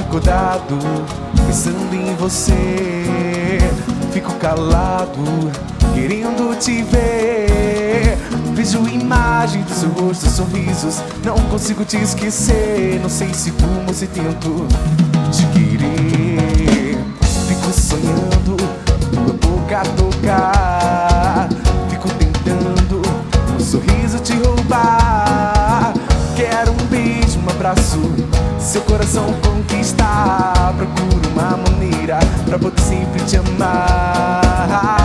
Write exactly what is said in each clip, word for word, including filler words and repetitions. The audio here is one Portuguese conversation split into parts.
acordado, pensando em você. Fico calado, querendo te ver. Vejo imagem do seu rosto, sorrisos, não consigo te esquecer. Não sei se fumo ou se tento te querer. Fico sonhando, tua boca tocar. Fico tentando, um sorriso te roubar. Quero um beijo, um abraço, seu coração conquistar. Procuro uma maneira pra poder sempre te amar.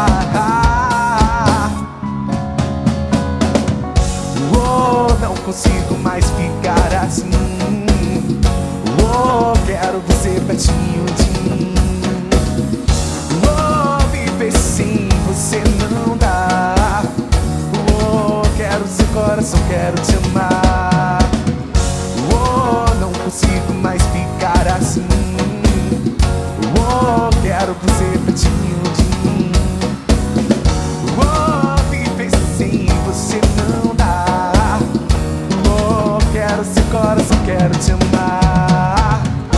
Oh, não consigo mais ficar assim. Oh, quero você pertinho de mim. Oh, viver sem você não dá. Oh, quero seu coração, quero te amar. Oh, não consigo mais ficar assim. Oh, quero você pertinho de mim. Oh, viver sem você não dá. Oh, quero seu coração, quero te amar.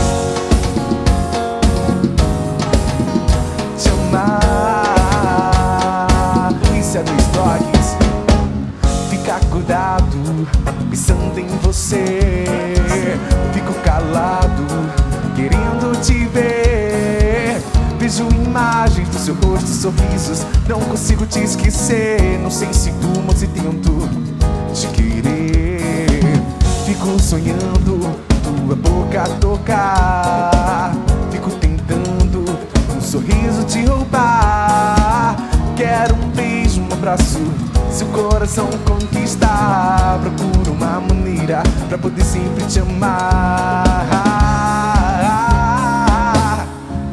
Te amar. Isso é dois toques. Fica acordado, pensando em você. Fico calado, querendo te ver. Vejo imagens do seu rosto, sorrisos, não consigo te esquecer. Não sei se durmo ou se tento te querer. Fico sonhando, tua boca tocar. Fico tentando, um sorriso te roubar. Quero um beijo, um abraço, seu coração conquistar. Procuro uma maneira pra poder sempre te amar.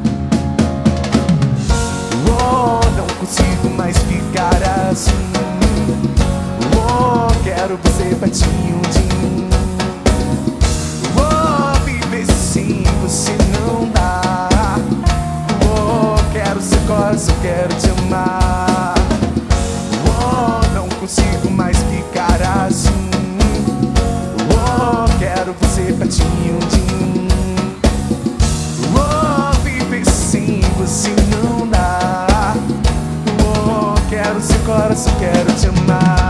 Oh, não consigo mais ficar assim. Oh, quero você pertinho de mim. Oh, viver sem você não dá. Oh, quero seu coração, quero te amar. Oh, não consigo mais ficar assim. Oh, quero você pertinho de mim. Oh, viver sem você não dá. Oh, quero seu coração, quero te amar.